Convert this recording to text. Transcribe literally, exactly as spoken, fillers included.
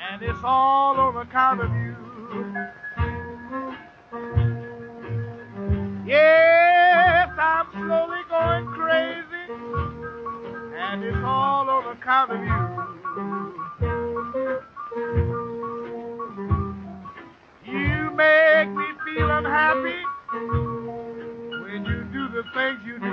and it's all on account of you. Yes, I'm slowly going crazy, and it's all on account of you. You make me feel unhappy when you do the things you do.